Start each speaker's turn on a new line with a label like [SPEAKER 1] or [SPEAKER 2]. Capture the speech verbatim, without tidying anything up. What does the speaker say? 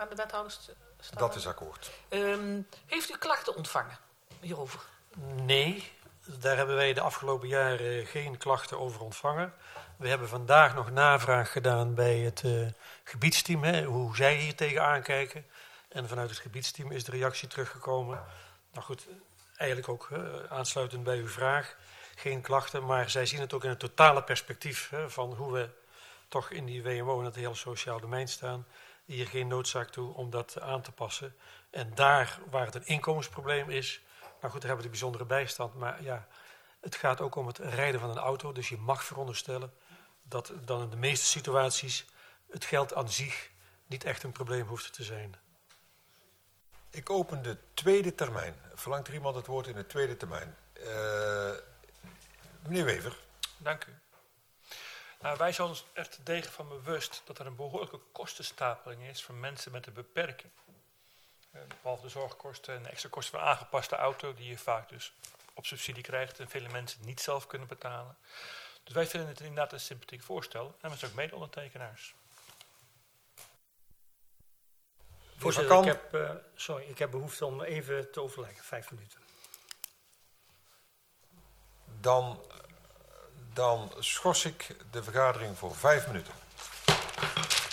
[SPEAKER 1] aan de wethouders stellen?
[SPEAKER 2] Dat is akkoord.
[SPEAKER 1] Um, heeft u klachten ontvangen hierover?
[SPEAKER 3] Nee, daar hebben wij de afgelopen jaren geen klachten over ontvangen. We hebben vandaag nog navraag gedaan bij het uh, gebiedsteam, hè, hoe zij hier tegenaan kijken. En vanuit het gebiedsteam is de reactie teruggekomen. Nou goed, eigenlijk ook uh, aansluitend bij uw vraag. Geen klachten, maar zij zien het ook in het totale perspectief, hè, van hoe we toch in die W M O en het hele sociaal domein staan. Hier geen noodzaak toe om dat aan te passen. En daar waar het een inkomensprobleem is, nou goed, daar hebben we de bijzondere bijstand. Maar ja, het gaat ook om het rijden van een auto. Dus je mag veronderstellen dat dan in de meeste situaties het geld aan zich niet echt een probleem hoeft te zijn.
[SPEAKER 2] Ik open de tweede termijn. Verlangt er iemand het woord in de tweede termijn? Uh, meneer Wever.
[SPEAKER 4] Dank u. Nou, wij zijn ons er te degen van bewust dat er een behoorlijke kostenstapeling is voor mensen met een beperking. Uh, behalve de zorgkosten en de extra kosten van aangepaste auto, die je vaak dus op subsidie krijgt en vele mensen niet zelf kunnen betalen. Dus wij vinden het inderdaad een sympathiek voorstel en we zijn ook mede-ondertekenaars.
[SPEAKER 5] Voorzitter, ik heb, uh, sorry, ik heb behoefte om even te overleggen, vijf minuten.
[SPEAKER 2] Dan, dan schors ik de vergadering voor vijf minuten.